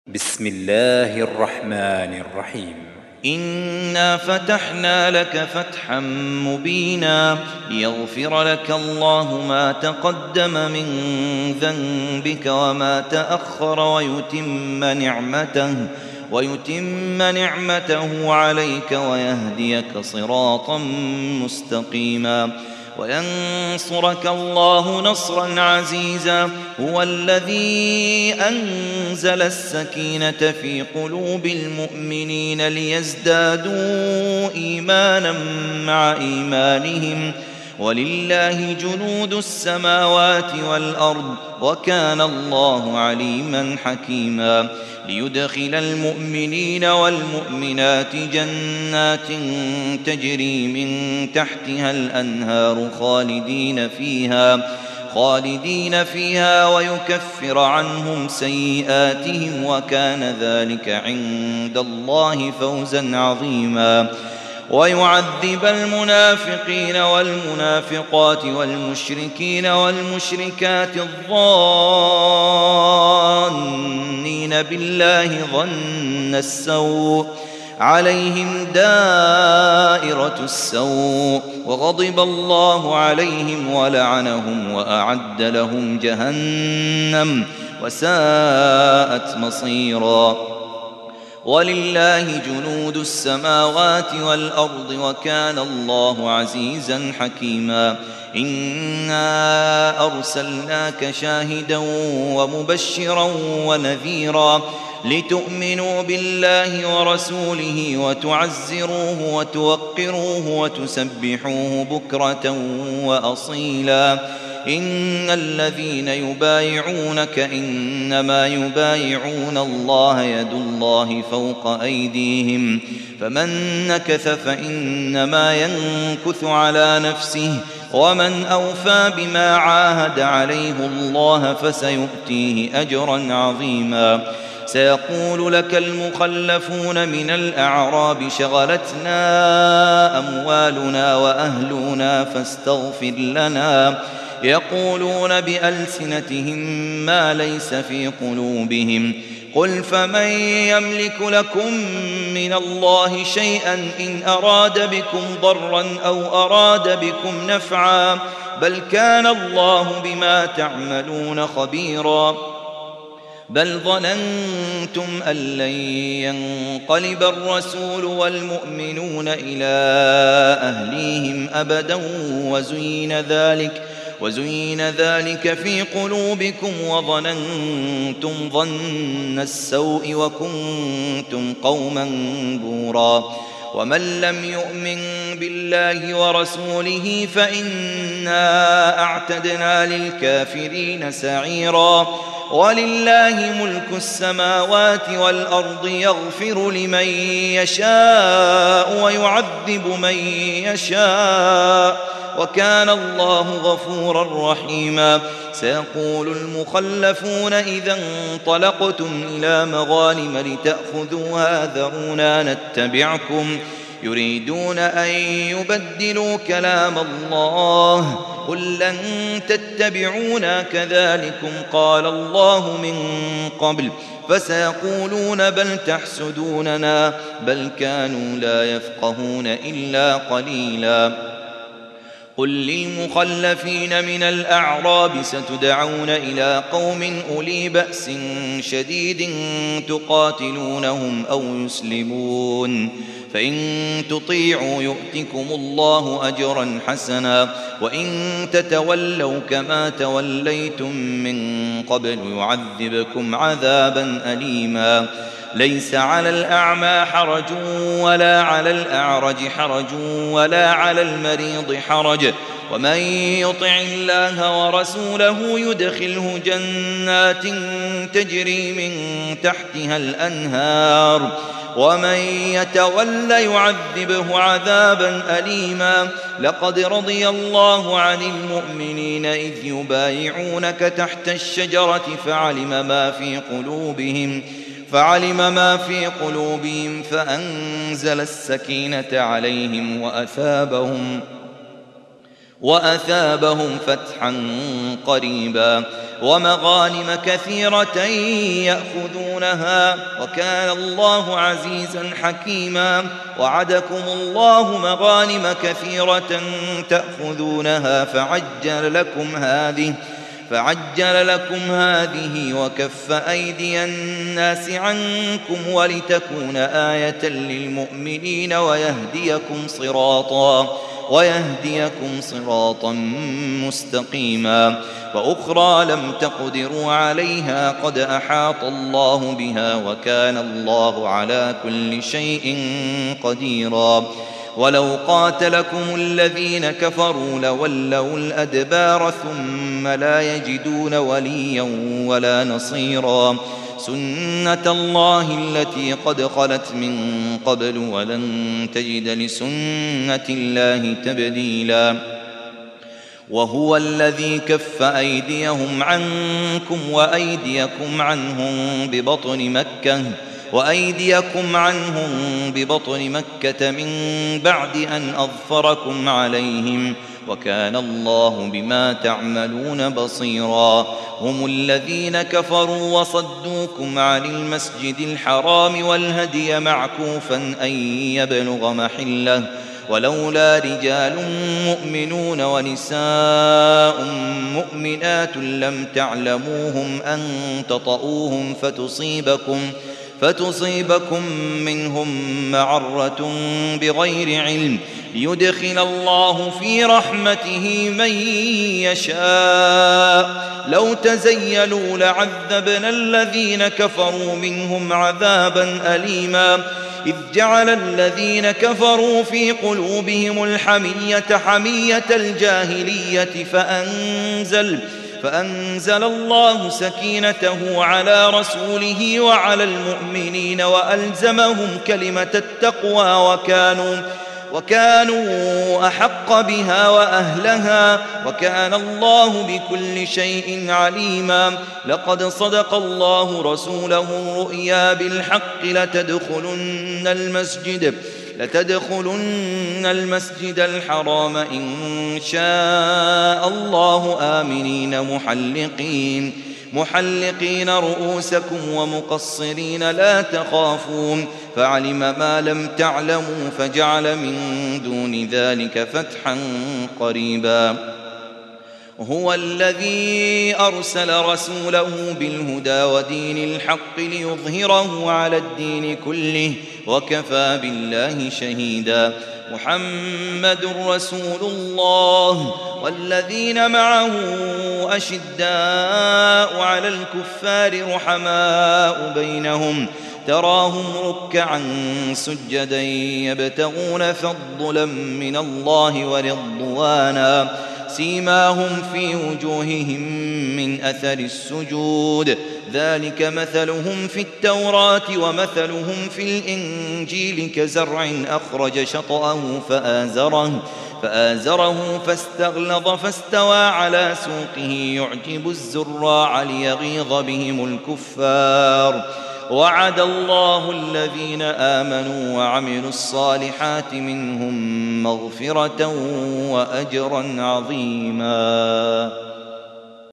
بسم الله الرحمن الرحيم. إنا فتحنا لك فتحا مبينا ليغفر لك الله ما تقدم من ذنبك وما تأخر ويتم نعمته عليك ويهديك صراطا مستقيما وينصرك الله نصرا عزيزا. هو الذي أنزل السكينة في قلوب المؤمنين ليزدادوا إيمانا مع إيمانهم ولله جنود السماوات والأرض وكان الله عليما حكيما. ليدخل المؤمنين والمؤمنات جنات تجري من تحتها الأنهار خالدين فيها ويكفر عنهم سيئاتهم وكان ذلك عند الله فوزا عظيما. ويعذب المنافقين والمنافقات والمشركين والمشركات الظانين بالله ظن السوء عليهم دائرة السوء وغضب الله عليهم ولعنهم وأعد لهم جهنم وساءت مصيرا. ولله جنود السماوات والأرض وكان الله عزيزا حكيما. إنا أرسلناك شاهدا ومبشرا ونذيرا لتؤمنوا بالله ورسوله وتعزروه وتوقروه وتسبحوه بكرة وأصيلا. إن الذين يبايعونك إنما يبايعون الله يد الله فوق أيديهم فمن نكث فإنما ينكث على نفسه ومن أوفى بما عاهد عليه الله فسيؤتيه أجرا عظيما. سيقول لك المخلفون من الأعراب شغلتنا أموالنا وأهلنا فاستغفر لنا يقولون بألسنتهم ما ليس في قلوبهم قل فمن يملك لكم من الله شيئا إن أراد بكم ضرا أو أراد بكم نفعا بل كان الله بما تعملون خبيرا. بل ظننتم أن لن ينقلب الرسول والمؤمنون إلى أهليهم أبدا وزين ذلك في قلوبكم وظننتم ظن السوء وكنتم قوما بورا. ومن لم يؤمن بالله ورسوله فإنا أعتدنا للكافرين سعيرا. ولله ملك السماوات والأرض يغفر لمن يشاء ويعذب من يشاء وكان الله غفورا رحيما. سيقول المخلفون إذا انطلقتم إلى مغانم لتأخذوها ذرونا نتبعكم يريدون أن يبدلوا كلام الله قل لن تتبعونا كذلكم قال الله من قبل فسيقولون بل تحسدوننا بل كانوا لا يفقهون إلا قليلا. قل للمخلفين من الأعراب ستدعون إلى قوم أولي بأس شديد تقاتلونهم أو يسلمون فإن تطيعوا يؤتكم الله أجرا حسنا وإن تتولوا كما توليتم من قبل يعذبكم عذابا أليما. ليس على الأعمى حرج ولا على الأعرج حرج ولا على المريض حرج ومن يطع الله ورسوله يدخله جنات تجري من تحتها الأنهار ومن يتول يعذبه عذابا أليما. لقد رضي الله عن المؤمنين إذ يبايعونك تحت الشجرة فعلم ما في قلوبهم فأنزل السكينة عليهم وأثابهم فتحا قريبا. ومغانم كثيرة يأخذونها وكان الله عزيزا حكيما وعدكم الله مغانم كثيرة تأخذونها فعجل لكم هذه وكف أيدي الناس عنكم ولتكون آية للمؤمنين ويهديكم صراطا مستقيما وأخرى لم تقدروا عليها قد أحاط الله بها وكان الله على كل شيء قديرا ولو قاتلكم الذين كفروا لولوا الأدبار ثم لا يجدون وليا ولا نصيرا سنة الله التي قد خلت من قبل ولن تجد لسنة الله تبديلا وهو الذي كف أيديهم عنكم وأيديكم عنهم ببطن مكة من بعد أن أظفركم عليهم وكان الله بما تعملون بصيرا هم الذين كفروا وصدوكم عن المسجد الحرام والهدي معكوفا أن يبلغ محله ولولا رجال مؤمنون ونساء مؤمنات لم تعلموهم أن تطؤوهم فتصيبكم منهم معرة بغير علم ليدخل الله في رحمته من يشاء لو تزيلوا لعذبنا الذين كفروا منهم عذابا أليما إذ جعل الذين كفروا في قلوبهم الحمية حمية الجاهلية فأنزل الله سكينته على رسوله وعلى المؤمنين وألزمهم كلمة التقوى وكانوا أحق بها وأهلها وكان الله بكل شيء عليما لقد صدق الله رسوله الرؤيا بالحق لتدخلن المسجد الحرام إن شاء الله آمنين محلقين رؤوسكم ومقصرين لا تخافون فعلم ما لم تعلموا فجعل من دون ذلك فتحا قريبا هو الذي أرسل رسوله بالهدى ودين الحق ليظهره على الدين كله وكفى بالله شهيدا محمد رسول الله والذين معه أشداء على الكفار رحماء بينهم تراهم ركعا سجدا يبتغون فضلا من الله ورضوانا سيماهم في وجوههم من أثر السجود ذلك مثلهم في التوراة ومثلهم في الإنجيل كزرع أخرج شطأه فآزره فاستغلظ فاستوى على سوقه يعجب الزراع ليغيظ بهم الكفار وعد الله الذين آمنوا وعملوا الصالحات منهم مغفرة وأجرا عظيما.